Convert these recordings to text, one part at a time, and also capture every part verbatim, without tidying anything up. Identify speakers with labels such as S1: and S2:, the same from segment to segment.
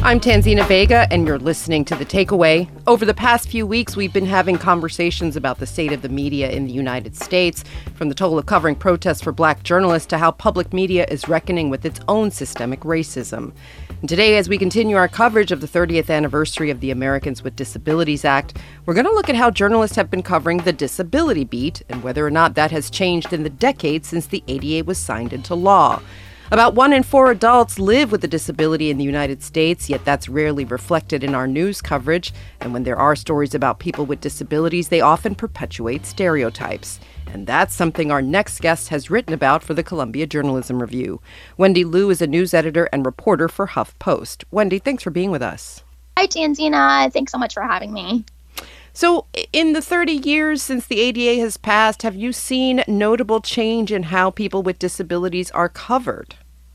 S1: I'm Tanzina Vega, and you're listening to The Takeaway. Over the past few weeks, we've been having conversations about the state of the media in the United States, from the toll of covering protests for black journalists to how public media is reckoning with its own systemic racism. And today, as we continue our coverage of the thirtieth anniversary of the Americans with Disabilities Act, we're going to look at how journalists have been covering the disability beat and whether or not that has changed in the decades since the A D A was signed into law. About one in four adults live with a disability in the United States, yet that's rarely reflected in our news coverage. And when there are stories about people with disabilities, they often perpetuate stereotypes. And that's something our next guest has written about for the Columbia Journalism Review. Wendy Liu is a news editor and reporter for HuffPost. Wendy, thanks for being with us.
S2: Hi, Tanzina. Thanks so much for having me.
S1: So in the thirty years since the A D A has passed, have you seen notable change in how people with disabilities are covered?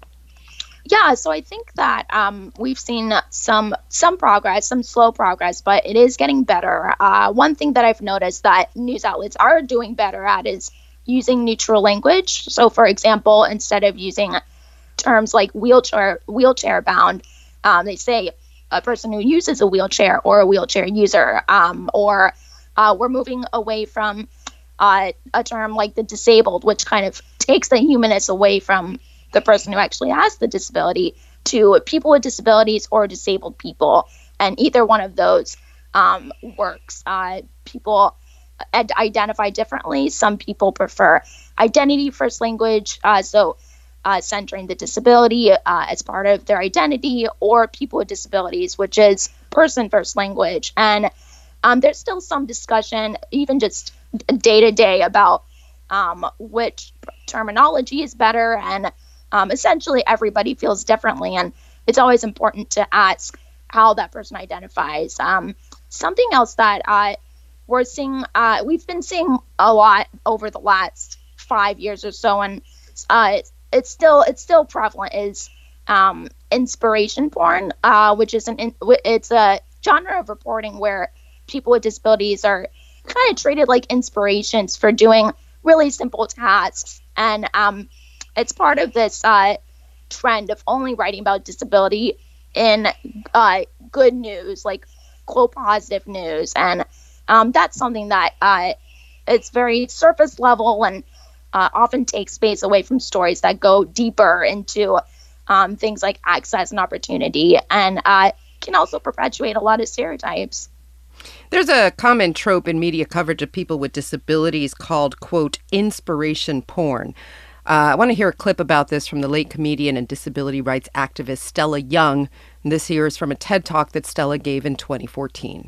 S2: Yeah, so I think that um, we've seen some some progress, some slow progress, but it is getting better. Uh, one thing that I've noticed that news outlets are doing better at is using neutral language. So, for example, instead of using terms like wheelchair wheelchair bound, um, they say a person who uses a wheelchair or a wheelchair user, um, or uh, we're moving away from uh, a term like the disabled, which kind of takes the humanness away from the person who actually has the disability, to people with disabilities or disabled people. And either one of those um, works. Uh, people ad- identify differently. Some people prefer identity first language, uh, so uh, centering the disability uh, as part of their identity, or people with disabilities, which is person first language. And um, there's still some discussion, even just day to day, about um, which terminology is better. And Um, essentially, everybody feels differently, and it's always important to ask how that person identifies. Um, something else that uh, we're seeing, uh, we've been seeing a lot over the last five years or so, and uh, it's still it's still prevalent, is um, inspiration porn, uh, which is an in, it's a genre of reporting where people with disabilities are kind of treated like inspirations for doing really simple tasks, and um, it's part of this uh, trend of only writing about disability in uh, good news, like quote positive news. And um, that's something that uh, it's very surface level and uh, often takes space away from stories that go deeper into um, things like access and opportunity, and uh, can also perpetuate a lot of stereotypes.
S1: There's a common trope in media coverage of people with disabilities called, quote, inspiration porn. Uh, I want to hear a clip about this from the late comedian and disability rights activist Stella Young. And this here is from a TED Talk that Stella gave in twenty fourteen.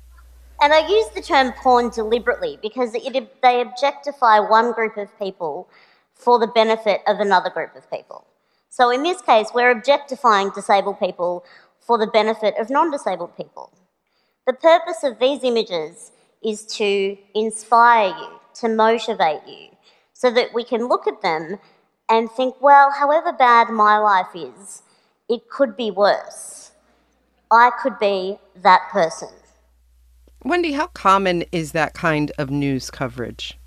S3: And I use the term porn deliberately because it, they objectify one group of people for the benefit of another group of people. So in this case, we're objectifying disabled people for the benefit of non-disabled people. The purpose of these images is to inspire you, to motivate you, so that we can look at them and think, well, however bad my life is, it could be worse. I could be that person.
S1: Wendy, how common is that kind of news coverage?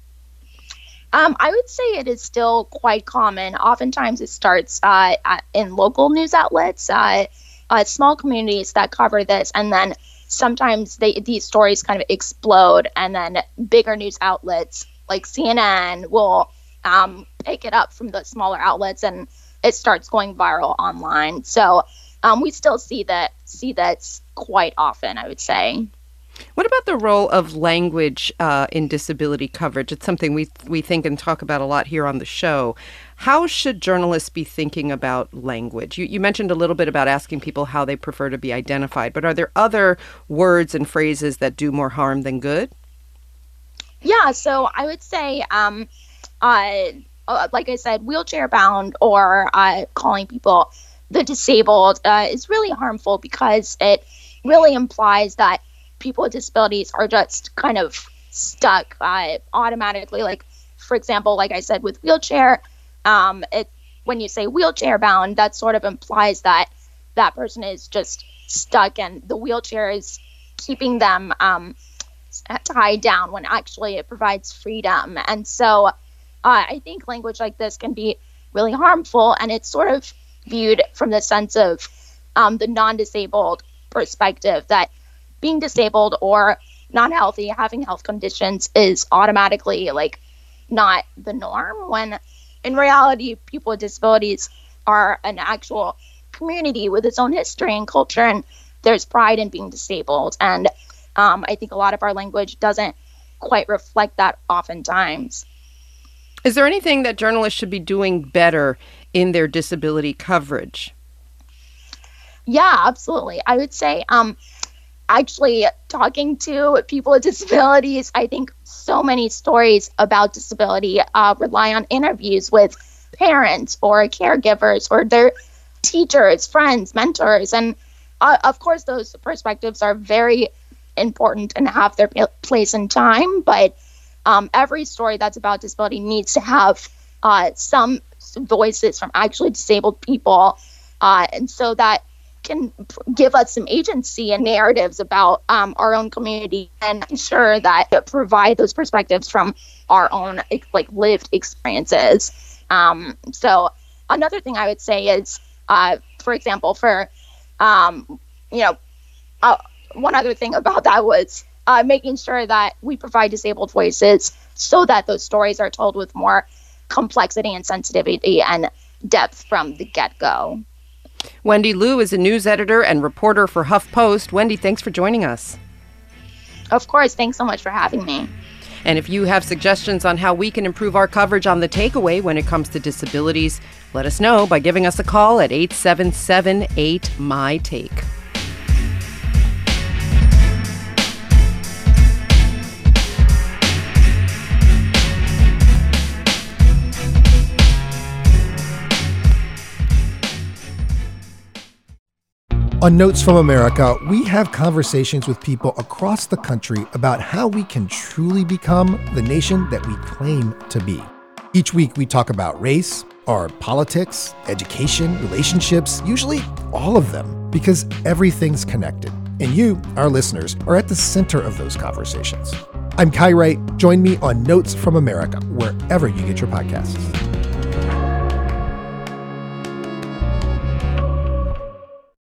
S2: Um, I would say it is still quite common. Oftentimes it starts uh, at, in local news outlets, uh, uh, small communities that cover this, and then sometimes they, these stories kind of explode, and then bigger news outlets like C N N will um, pick it up from the smaller outlets, and it starts going viral online. So um, we still see that see that quite often, I would say.
S1: What about the role of language uh, in disability coverage? It's something we we think and talk about a lot here on the show. How should journalists be thinking about language? You, you mentioned a little bit about asking people how they prefer to be identified, but are there other words and phrases that do more harm than good?
S2: Yeah, so I would say, um, uh, uh, like I said, wheelchair bound, or uh, calling people the disabled uh, is really harmful, because it really implies that people with disabilities are just kind of stuck uh, automatically. Like, for example, like I said, with wheelchair, um, it when you say wheelchair bound, that sort of implies that that person is just stuck, and the wheelchair is keeping them um, tied down, when actually it provides freedom. And so uh, I think language like this can be really harmful, and it's sort of viewed from the sense of um, the non-disabled perspective that being disabled or not healthy, having health conditions is automatically like not the norm, when in reality, people with disabilities are an actual community with its own history and culture, and there's pride in being disabled. And um, I think a lot of our language doesn't quite reflect that oftentimes.
S1: Is there anything that journalists should be doing better in their disability coverage?
S2: Yeah, absolutely. I would say um, actually talking to people with disabilities, I think so many stories about disability uh, rely on interviews with parents or caregivers or their teachers, friends, mentors. And uh, of course, those perspectives are very important and have their place in time. But um, every story that's about disability needs to have uh, some voices from actually disabled people. Uh, and so that can give us some agency and narratives about um, our own community, and ensure that it provide those perspectives from our own like lived experiences. Um, so another thing I would say is, uh, for example, for, um, you know, uh, one other thing about that was uh, making sure that we provide disabled voices so that those stories are told with more complexity and sensitivity and depth from the get-go.
S1: Wendy Liu is a news editor and reporter for HuffPost. Wendy, thanks for joining us.
S2: Of course. Thanks so much for having me.
S1: And if you have suggestions on how we can improve our coverage on The Takeaway when it comes to disabilities, let us know by giving us a call at eight seven seven eight M Y Take.
S4: On Notes from America, we have conversations with people across the country about how we can truly become the nation that we claim to be. Each week, we talk about race, our politics, education, relationships, usually all of them, because everything's connected. And you, our listeners, are at the center of those conversations. I'm Kai Wright. Join me on Notes from America, wherever you get your podcasts.